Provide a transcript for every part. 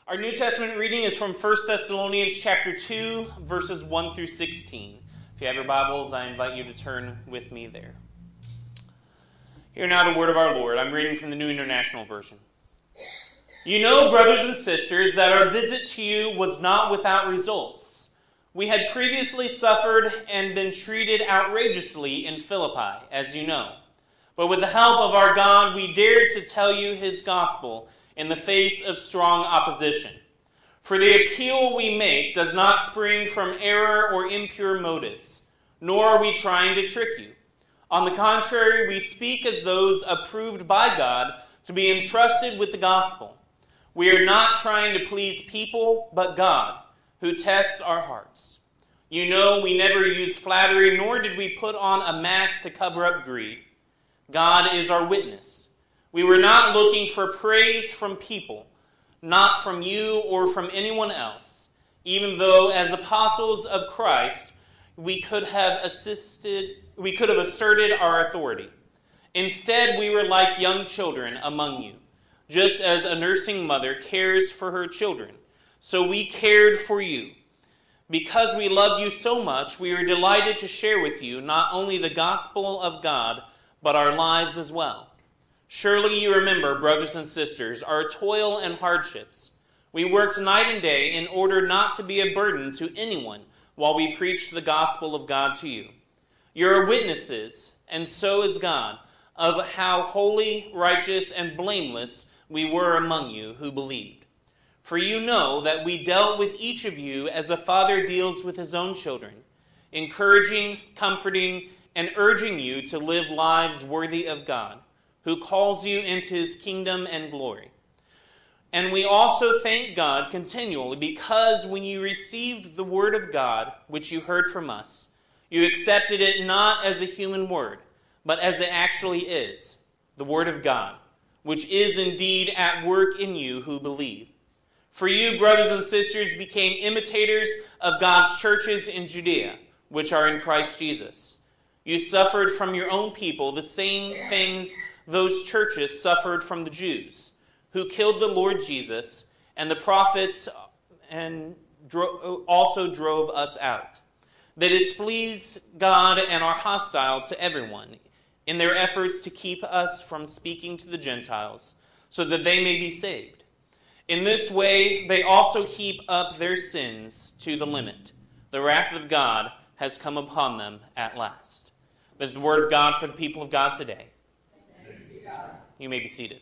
Our New Testament reading is from 1 Thessalonians chapter 2, verses 1 through 16. If you have your Bibles, I invite you to turn with me there. Hear now the word of our Lord. I'm reading from the New International Version. You know, brothers and sisters, that our visit to you was not without results. We had previously suffered and been treated outrageously in Philippi, as you know. But with the help of our God, we dared to tell you his gospel in the face of strong opposition. For the appeal we make does not spring from error or impure motives, nor are we trying to trick you. On the contrary, we speak as those approved by God to be entrusted with the gospel. We are not trying to please people, but God, who tests our hearts. You know we never used flattery, nor did we put on a mask to cover up greed. God is our witness. We were not looking for praise from people, not from you or from anyone else, even though as apostles of Christ we could have asserted our authority. Instead, we were like young children among you, just as a nursing mother cares for her children. So we cared for you. Because we love you so much, we are delighted to share with you not only the gospel of God, but our lives as well. Surely you remember, brothers and sisters, our toil and hardships. We worked night and day in order not to be a burden to anyone while we preached the gospel of God to you. You are witnesses, and so is God, of how holy, righteous, and blameless we were among you who believed. For you know that we dealt with each of you as a father deals with his own children, encouraging, comforting, and urging you to live lives worthy of God, who calls you into his kingdom and glory. And we also thank God continually because when you received the word of God, which you heard from us, you accepted it not as a human word, but as it actually is, the word of God, which is indeed at work in you who believe. For you, brothers and sisters, became imitators of God's churches in Judea, which are in Christ Jesus. You suffered from your own people the same things those churches suffered from the Jews, who killed the Lord Jesus, and the prophets and also drove us out. That displease God and are hostile to everyone in their efforts to keep us from speaking to the Gentiles, so that they may be saved. In this way, they also heap up their sins to the limit. The wrath of God has come upon them at last. This is the word of God for the people of God today. You may be seated.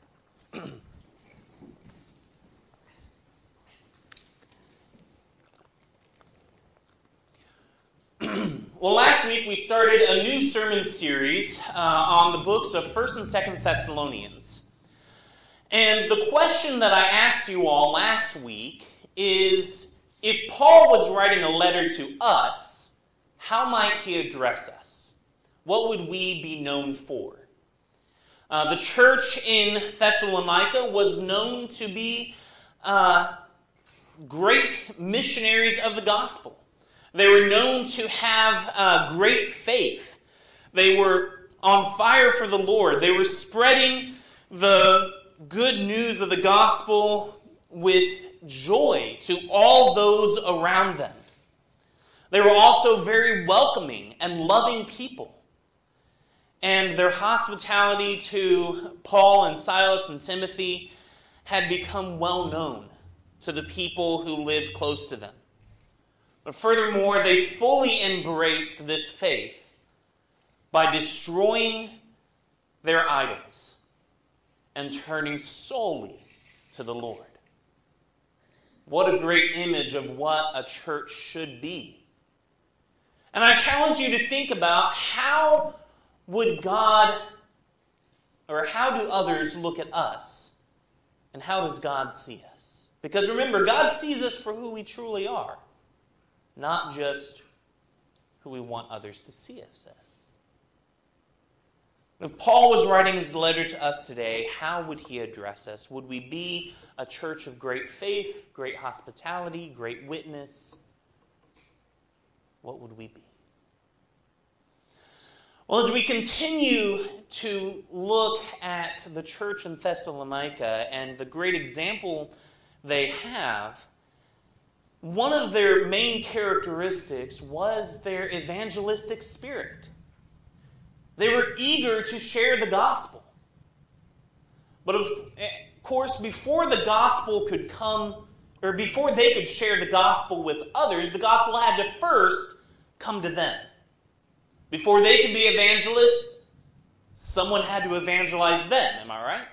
Well, last week we started a new sermon series on the books of 1st and 2nd Thessalonians. And the question that I asked you all last week is, if Paul was writing a letter to us, how might he address us? What would we be known for? The church in Thessalonica was known to be great missionaries of the gospel. They were known to have great faith. They were on fire for the Lord. They were spreading the good news of the gospel with joy to all those around them. They were also very welcoming and loving people. And their hospitality to Paul and Silas and Timothy had become well known to the people who lived close to them. But furthermore, they fully embraced this faith by destroying their idols and turning solely to the Lord. What a great image of what a church should be. And I challenge you to think about how would God, or how do others look at us? And how does God see us? Because remember, God sees us for who we truly are, not just who we want others to see us as. If Paul was writing his letter to us today, how would he address us? Would we be a church of great faith, great hospitality, great witness? What would we be? Well, as we continue to look at the church in Thessalonica and the great example they have, one of their main characteristics was their evangelistic spirit. They were eager to share the gospel. But of course, before the gospel could come, or before they could share the gospel with others, the gospel had to first come to them. Before they could be evangelists, someone had to evangelize them. Am I right?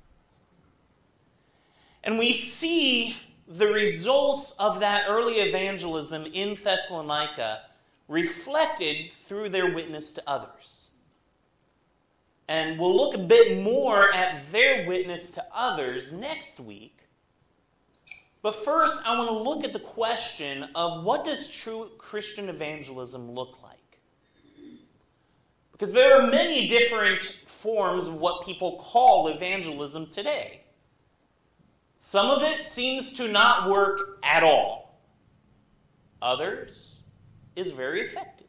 And we see the results of that early evangelism in Thessalonica reflected through their witness to others. And we'll look a bit more at their witness to others next week. But first, I want to look at the question of what does true Christian evangelism look like? Because there are many different forms of what people call evangelism today. Some of it seems to not work at all. Others is very effective.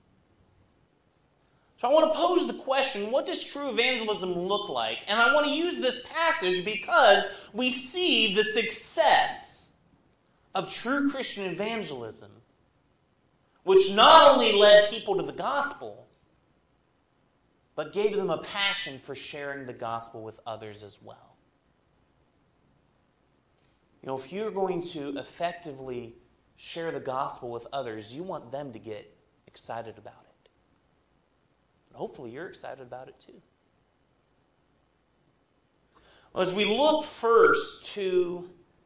So I want to pose the question, what does true evangelism look like? And I want to use this passage because we see the success of true Christian evangelism, which not only led people to the gospel, but gave them a passion for sharing the gospel with others as well. You know, if you're going to effectively share the gospel with others, you want them to get excited about it. And hopefully you're excited about it too. Well, as we look first to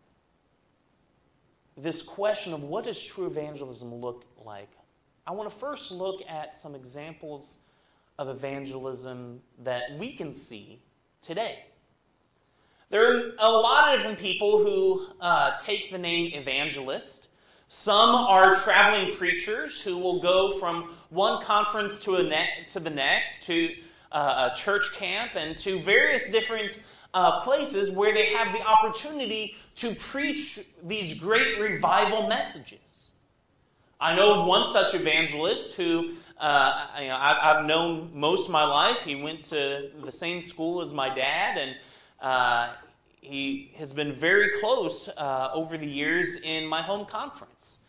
this question of what does true evangelism look like, I want to first look at some examples of evangelism that we can see today. There are a lot of different people who take the name evangelist. Some are traveling preachers who will go from one conference to the next, to a church camp, and to various different places where they have the opportunity to preach these great revival messages. I know of one such evangelist who I've known most of my life. He went to the same school as my dad, and he has been very close over the years in my home conference.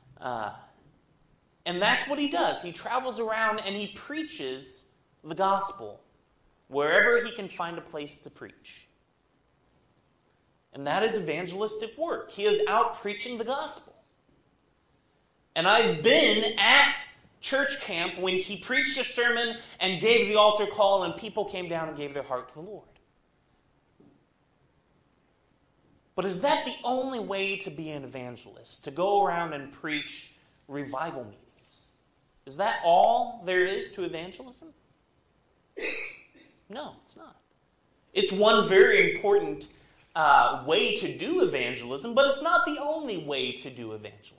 And that's what he does. He travels around and he preaches the gospel wherever he can find a place to preach. And that is evangelistic work. He is out preaching the gospel. And I've been at church camp when he preached a sermon and gave the altar call and people came down and gave their heart to the Lord. But is that the only way to be an evangelist? To go around and preach revival meetings? Is that all there is to evangelism? No, it's not. It's one very important way to do evangelism, but it's not the only way to do evangelism.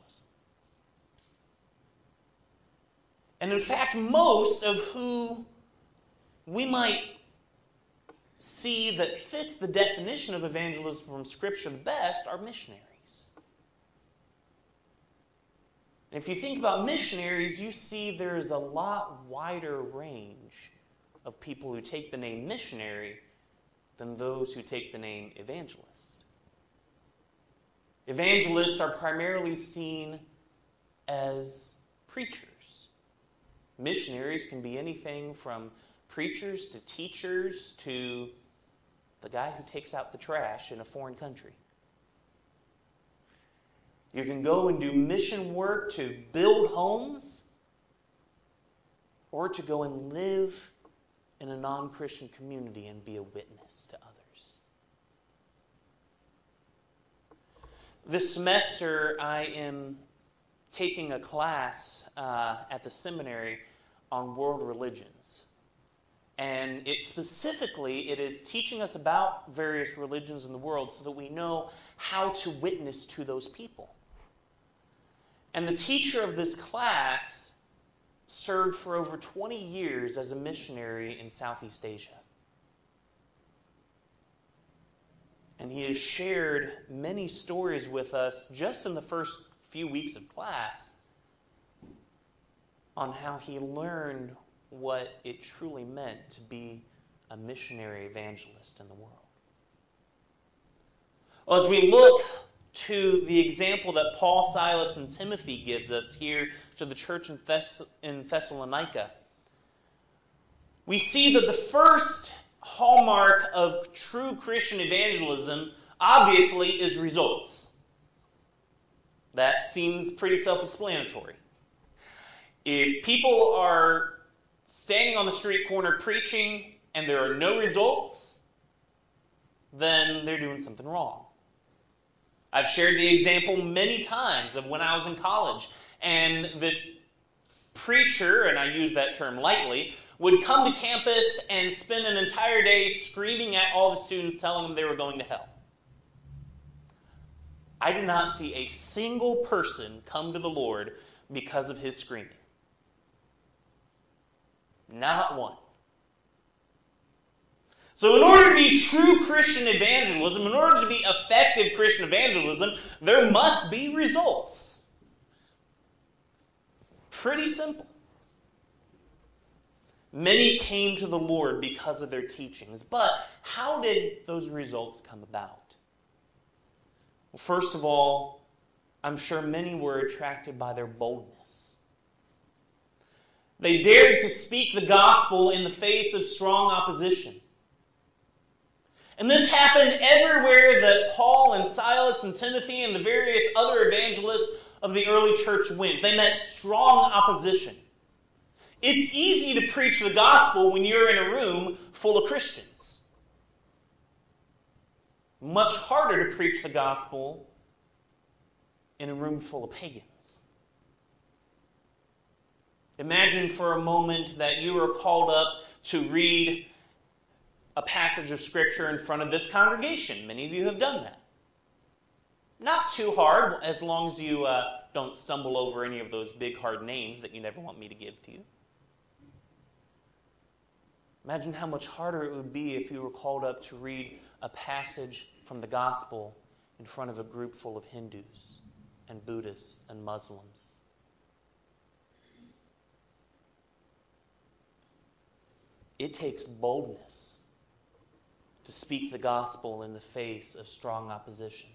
And in fact, most of who we might see that fits the definition of evangelism from Scripture the best are missionaries. And if you think about missionaries, you see there is a lot wider range of people who take the name missionary than those who take the name evangelist. Evangelists are primarily seen as preachers. Missionaries can be anything from preachers to teachers to the guy who takes out the trash in a foreign country. You can go and do mission work to build homes or to go and live in a non-Christian community and be a witness to others. This semester I am taking a class at the seminary on world religions. And it is teaching us about various religions in the world so that we know how to witness to those people. And the teacher of this class served for over 20 years as a missionary in Southeast Asia. And he has shared many stories with us just in the first few weeks of class on how he learned what it truly meant to be a missionary evangelist in the world. Well, as we look to the example that Paul, Silas, and Timothy gives us here to the church in Thessalonica, we see that the first hallmark of true Christian evangelism obviously is results. That seems pretty self-explanatory. If people are standing on the street corner preaching and there are no results, then they're doing something wrong. I've shared the example many times of when I was in college, and this preacher, and I use that term lightly, would come to campus and spend an entire day screaming at all the students, telling them they were going to hell. I did not see a single person come to the Lord because of his screaming. Not one. So in order to be true Christian evangelism, in order to be effective Christian evangelism, there must be results. Pretty simple. Many came to the Lord because of their teachings, but how did those results come about? Well, first of all, I'm sure many were attracted by their boldness. They dared to speak the gospel in the face of strong opposition. And this happened everywhere that Paul and Silas and Timothy and the various other evangelists of the early church went. They met strong opposition. It's easy to preach the gospel when you're in a room full of Christians. Much harder to preach the gospel in a room full of pagans. Imagine for a moment that you are called up to read a passage of Scripture in front of this congregation. Many of you have done that. Not too hard, as long as you don't stumble over any of those big hard names that you never want me to give to you. Imagine how much harder it would be if you were called up to read a passage from the gospel in front of a group full of Hindus and Buddhists and Muslims. It takes boldness to speak the gospel in the face of strong opposition.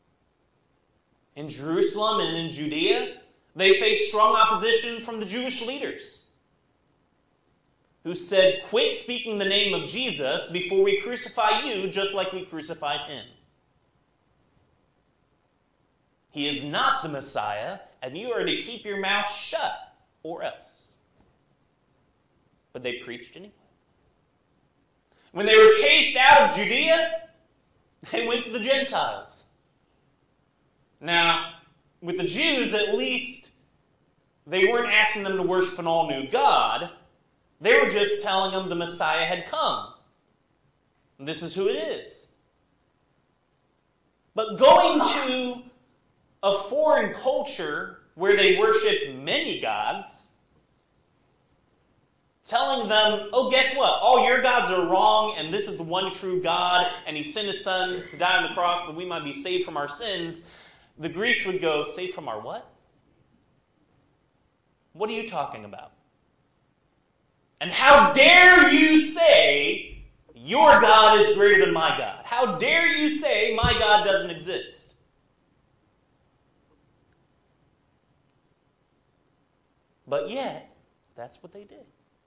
In Jerusalem and in Judea, they faced strong opposition from the Jewish leaders, who said, "Quit speaking the name of Jesus before we crucify you just like we crucified him. He is not the Messiah, and you are to keep your mouth shut, or else." But they preached anyway. When they were chased out of Judea, they went to the Gentiles. Now, with the Jews, at least, they weren't asking them to worship an all-new God. They were just telling them the Messiah had come. And this is who it is. But going to a foreign culture where they worship many gods, telling them, "Oh, guess what? All your gods are wrong, and this is the one true God, and he sent his son to die on the cross so we might be saved from our sins," the Greeks would go, "Saved from our what? What are you talking about? And how dare you say your God is greater than my God? How dare you say my God doesn't exist?" But yet, that's what they did.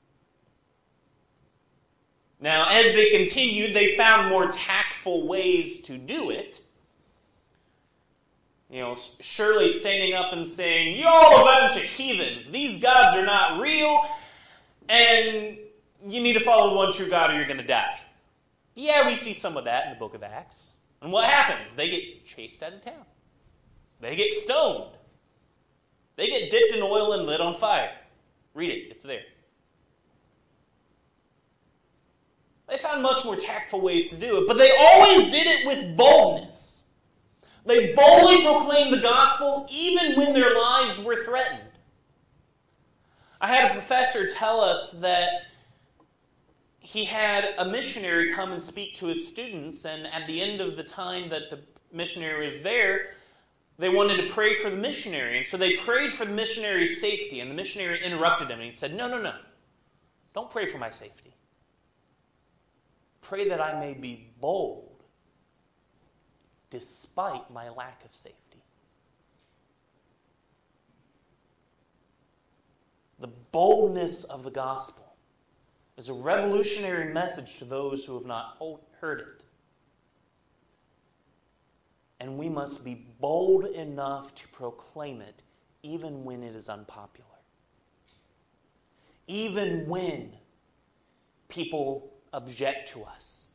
Now, as they continued, they found more tactful ways to do it. Surely standing up and saying, "You all a bunch of heathens. These gods are not real, and you need to follow the one true God or you're going to die." Yeah, we see some of that in the book of Acts. And what happens? They get chased out of town. They get stoned. They get dipped in oil and lit on fire. Read it. It's there. They found much more tactful ways to do it, but they always did it with boldness. They boldly proclaimed the gospel even when their lives were threatened. I had a professor tell us that he had a missionary come and speak to his students, and at the end of the time that the missionary was there, they wanted to pray for the missionary. And so they prayed for the missionary's safety, and the missionary interrupted him, and he said, No. Don't pray for my safety. Pray that I may be bold despite my lack of safety. The boldness of the gospel is a revolutionary message to those who have not heard it. And we must be bold enough to proclaim it even when it is unpopular. Even when people object to us.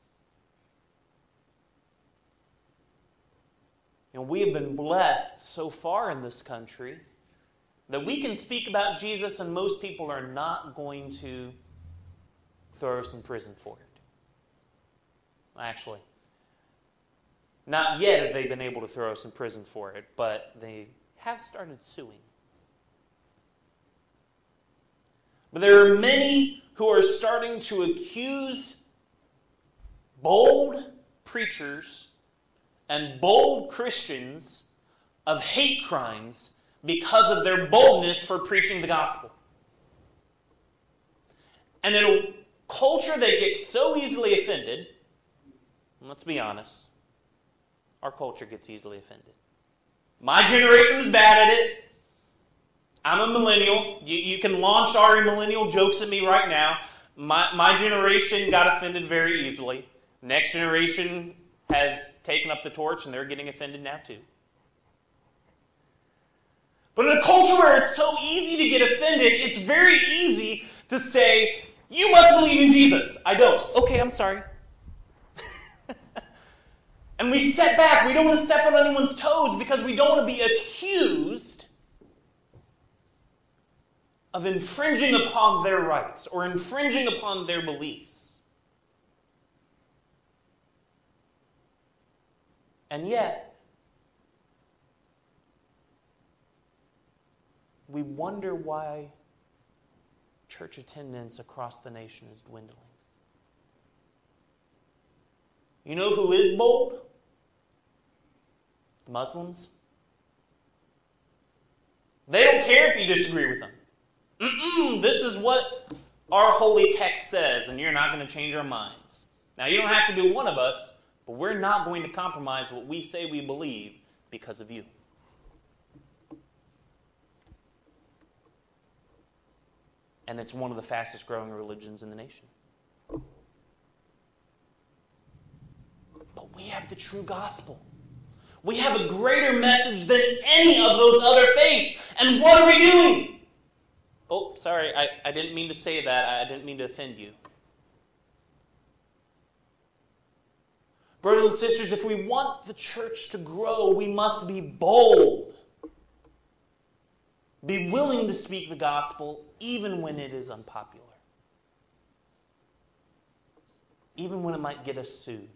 And we have been blessed so far in this country that we can speak about Jesus and most people are not going to throw us in prison for it. Actually, not yet have they been able to throw us in prison for it, but they have started suing. But there are many who are starting to accuse bold preachers and bold Christians of hate crimes because of their boldness for preaching the gospel. And in a culture that gets so easily offended, and let's be honest, our culture gets easily offended. My generation was bad at it. I'm a millennial. You can launch Ari millennial jokes at me right now. My generation got offended very easily. Next generation has taken up the torch and they're getting offended now too. But in a culture where it's so easy to get offended, it's very easy to say, you must believe in Jesus. I don't. Okay, I'm sorry. And we step back. We don't want to step on anyone's toes because we don't want to be accused of infringing upon their rights or infringing upon their beliefs. And yet, we wonder why church attendance across the nation is dwindling. You know who is bold? Muslims. They don't care if you disagree with them. This is what our holy text says, and you're not going to change our minds. Now, you don't have to be one of us, but we're not going to compromise what we say we believe because of you. And it's one of the fastest growing religions in the nation. But we have the true gospel. We have a greater message than any of those other faiths. And what are we doing? Oh, sorry, I didn't mean to say that. I didn't mean to offend you. Brothers and sisters, if we want the church to grow, we must be bold. Be willing to speak the gospel even when it is unpopular. Even when it might get us sued.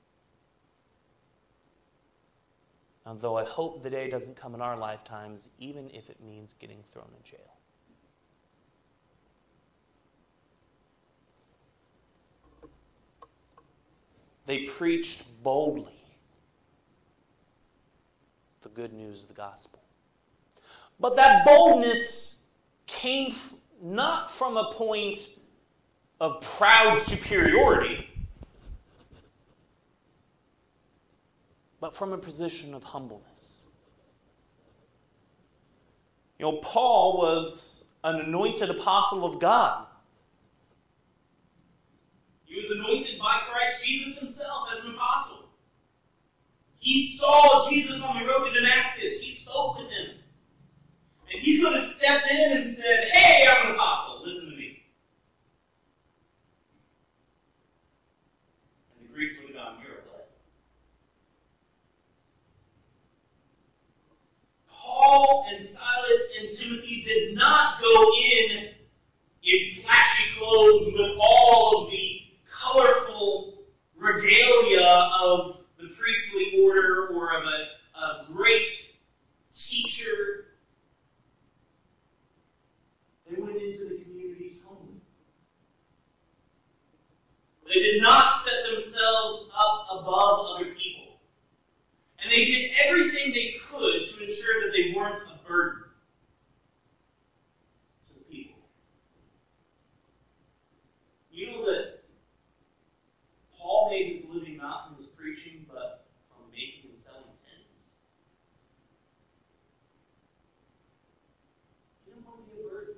Although I hope the day doesn't come in our lifetimes, even if it means getting thrown in jail. They preached boldly the good news of the gospel. But that boldness came not from a point of proud superiority, but from a position of humbleness. You know, Paul was an anointed apostle of God. He was anointed by Christ Jesus himself as an apostle. He saw Jesus on the road to Damascus. He spoke with him. And he could have stepped in and said, hey, I'm an apostle, listen to me. And the Greeks would have gone, you're a what? Paul and Silas and Timothy did not go in flashy clothes with all of the colorful regalia of the priestly order or of a great teacher. They went into the communities humbly. They did not set themselves up above other people. And they did everything they could to ensure that they weren't a burden to the people. You know that Paul made his living not from his preaching, but from making and selling didn't want to be a burden.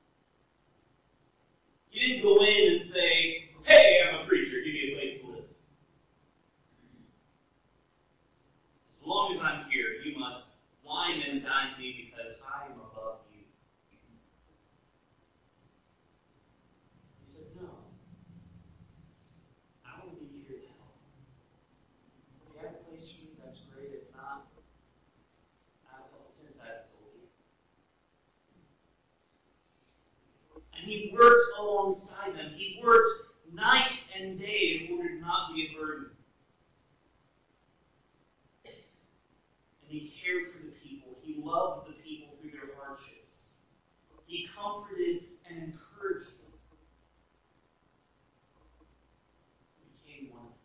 He didn't go in and say, hey, I'm a preacher, give me a place to live. As long as I'm here, you must wine and dine me because I am above you. He said, no. I want to be here to help. If you have a place for me, that's great. If not, I have a couple cents I have told you. And he worked alongside them. He worked night and day in order to not be a burden. And he cared for the people. He loved the people through their hardships. He comforted and encouraged them. He became one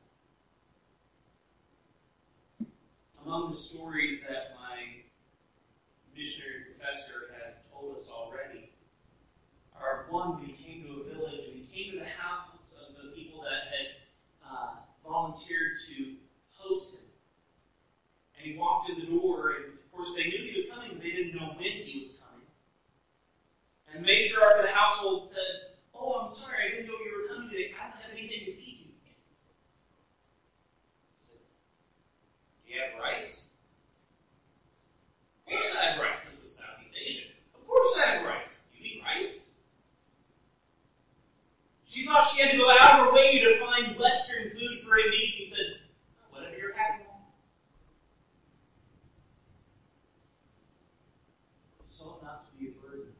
of them. Among the stories that my missionary professor has told us already are one when he came to a village and he came to the house of the people that had volunteered to host him. And he walked in the door, and of course they knew he was coming, but they didn't know when he was coming. And the matriarch of the household said, oh, I'm sorry, I didn't know you were coming today. I don't have anything to feed you. He said, do you have rice? Of course I have rice. This was Southeast Asia. Of course I have rice. You eat rice? She thought she had to go out of her way to find Western food for him to eat. He said, whatever you're having. He sought not to be a burden.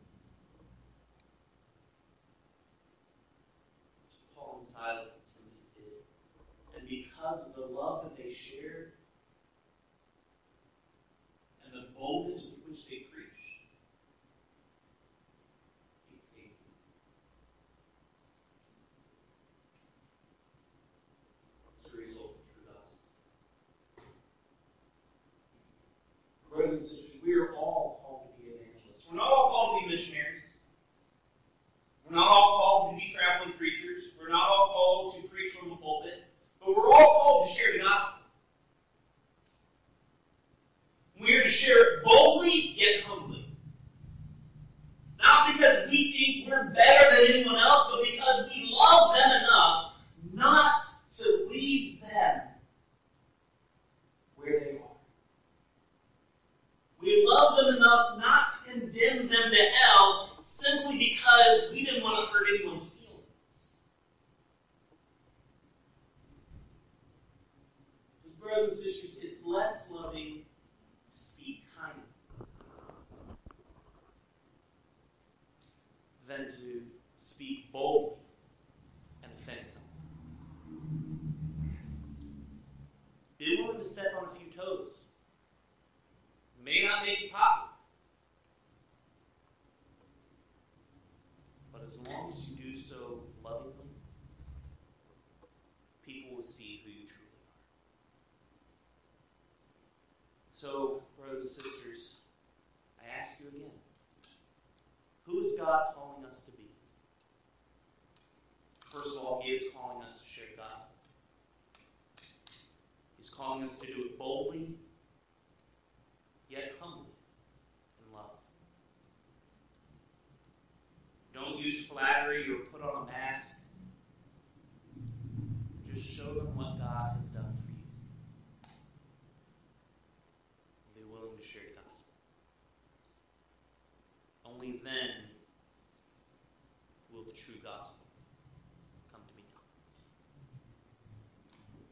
Paul and Silas and Timothy did. And because of the love that they shared and the boldness with which they preached, he paid them. As a result of true gospel. Brothers and sisters, we are all called to be evangelists. We're not all called to be missionaries. We're not all called to be traveling preachers. We're not all called to preach from the pulpit. But we're all called to share the gospel. We are to share it boldly, yet humbly. Not because we think we're better than anyone else, but because we love them enough not to leave them where they are. We love them enough not to condemn them to hell simply because we didn't want to hurt anyone's feelings. Because brothers and sisters, it's less loving to speak kindly than to speak boldly and offensively. Be willing to step on a few toes. May not make you popular. But as long as you do so lovingly, people will see who you truly are. So, brothers and sisters, I ask you again, who is God calling us to be? First of all, He is calling us to share the gospel. He's calling us to do it boldly, yet humbly in love. Don't use flattery or put on a mask. Just show them what God has done for you. And be willing to share the gospel. Only then will the true gospel